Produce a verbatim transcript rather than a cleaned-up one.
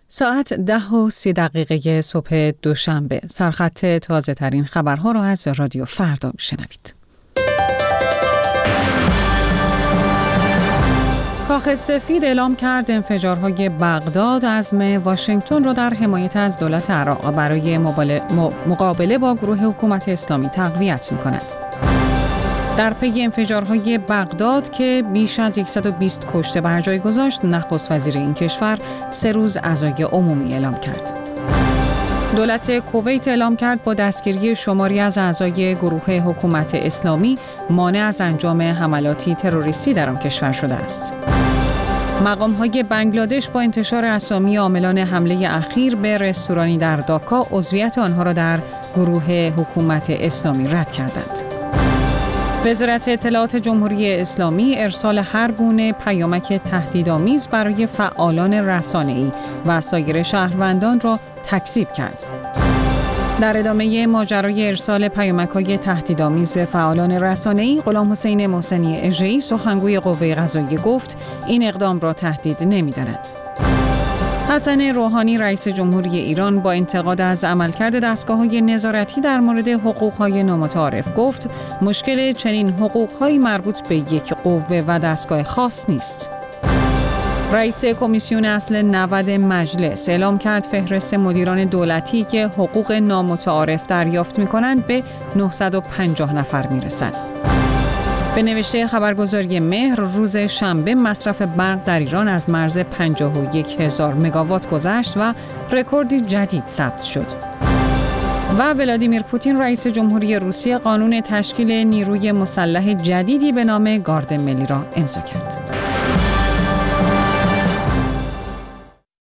ساعت ده و سی دقیقه صبح دوشنبه. سرخط تازه ترین خبرها را از رادیو فردا میشنوید. کاخ سفید اعلام کرد انفجارهای بغداد عزم واشنگتن را در حمایت از دولت عراق برای مقابله با گروه حکومت اسلامی تقویت می‌کند. در پی انفجارهای بغداد که بیش از صد و بیست کشته بر جای گذاشت، نخست وزیر این کشور سه روز عزای عمومی اعلام کرد. دولت کویت اعلام کرد با دستگیری شماری از اعضای گروه حکومت اسلامی مانع از انجام حملاتی تروریستی در آن کشور شده است. مقام‌های بنگلادش با انتشار اسامی عاملان حمله اخیر به رستورانی در داکا عضویت آنها را در گروه حکومت اسلامی رد کردند. وزارت اطلاعات جمهوری اسلامی ارسال هر گونه پیامک تهدیدآمیز برای فعالان رسانه‌ای و سایر شهروندان را تکذیب کرد. در ادامه ماجرای ارسال پیامک‌های تهدیدآمیز به فعالان رسانه‌ای، غلام حسین محسنی اژه‌ای سخنگوی قوه قضاییه گفت این اقدام را تهدید نمی‌داند. حسن روحانی رئیس جمهوری ایران با انتقاد از عملکرد دستگاه‌های نظارتی در مورد حقوق‌های نامتعارف گفت مشکل چنین حقوق‌هایی مربوط به یک قوه و دستگاه خاص نیست. رئیس کمیسیون اصل نود مجلس اعلام کرد فهرست مدیران دولتی که حقوق نامتعارف دریافت می‌کنند به نهصد و پنجاه نفر می‌رسد. به نوشته خبرگزاری مهر، روز شنبه مصرف برق در ایران از مرز پنجاه و یک هزار مگاوات گذشت و رکوردی جدید ثبت شد. و ولادیمیر پوتین رئیس جمهوری روسیه قانون تشکیل نیروی مسلح جدیدی به نام گارد ملی را امضا کرد.